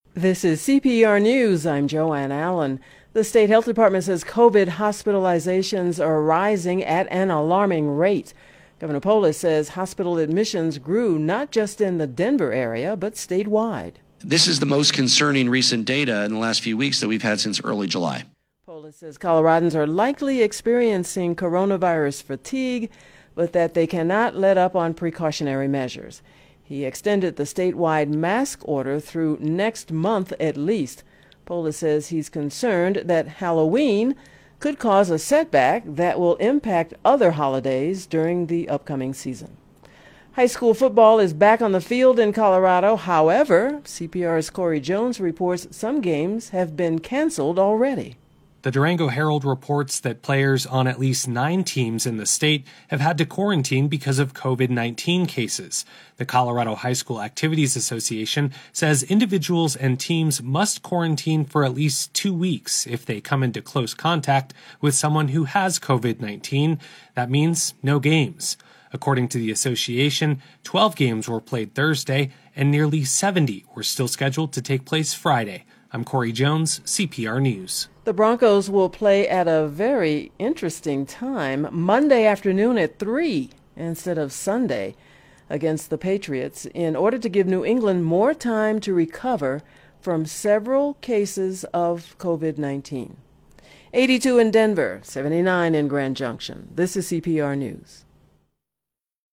This is CPR News. I'm Joanne Allen. The state health department says COVID hospitalizations are rising at an alarming rate. Governor Polis says hospital admissions grew not just in the Denver area, but statewide. This is the most concerning recent data in the last few weeks that we've had since early July. Polis says Coloradans are likely experiencing coronavirus fatigue, but that they cannot let up on precautionary measures. He extended the statewide mask order through next month at least. Polis says he's concerned that Halloween could cause a setback that will impact other holidays during the upcoming season. High school football is back on the field in Colorado. However, CPR's Corey Jones reports some games have been canceled already. The Durango Herald reports that players on at least 9 teams in the state have had to quarantine because of COVID-19 cases. The Colorado High School Activities Association says individuals and teams must quarantine for at least 2 weeks if they come into close contact with someone who has COVID-19. That means no games. According to the association, 12 games were played Thursday and nearly 70 were still scheduled to take place Friday. I'm Corey Jones, CPR News. The Broncos will play at a very interesting time, Monday afternoon at 3 instead of Sunday against the Patriots, in order to give New England more time to recover from several cases of COVID-19. 82 in Denver, 79 in Grand Junction. This is CPR News.